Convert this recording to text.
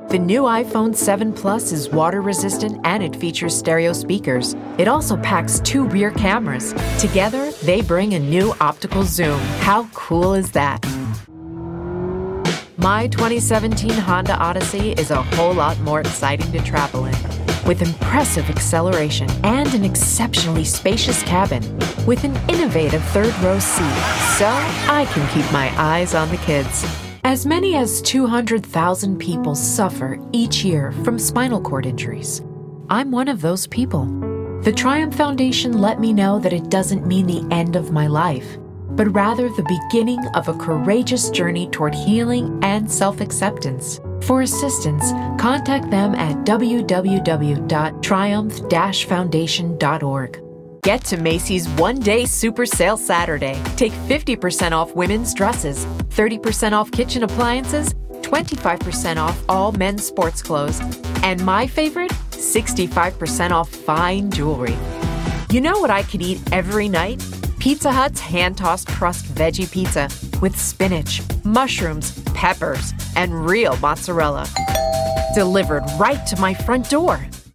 The new iPhone 7 Plus is water-resistant and it features stereo speakers. It also packs 2 rear cameras. Together, they bring a new optical zoom. How cool is that? My 2017 Honda Odyssey is a whole lot more exciting to travel in. With impressive acceleration and an exceptionally spacious cabin, with an innovative third-row seat, so I can keep my eyes on the kids. As many as 200,000 people suffer each year from spinal cord injuries. I'm one of those people. The Triumph Foundation let me know that it doesn't mean the end of my life, but rather the beginning of a courageous journey toward healing and self-acceptance. For assistance, contact them at www.triumph-foundation.org. Get to Macy's one-day super sale Saturday. Take 50% off women's dresses, 30% off kitchen appliances, 25% off all men's sports clothes, and my favorite, 65% off fine jewelry. You know what I could eat every night? Pizza Hut's hand-tossed crust veggie pizza with spinach, mushrooms, peppers, and real mozzarella. Delivered right to my front door.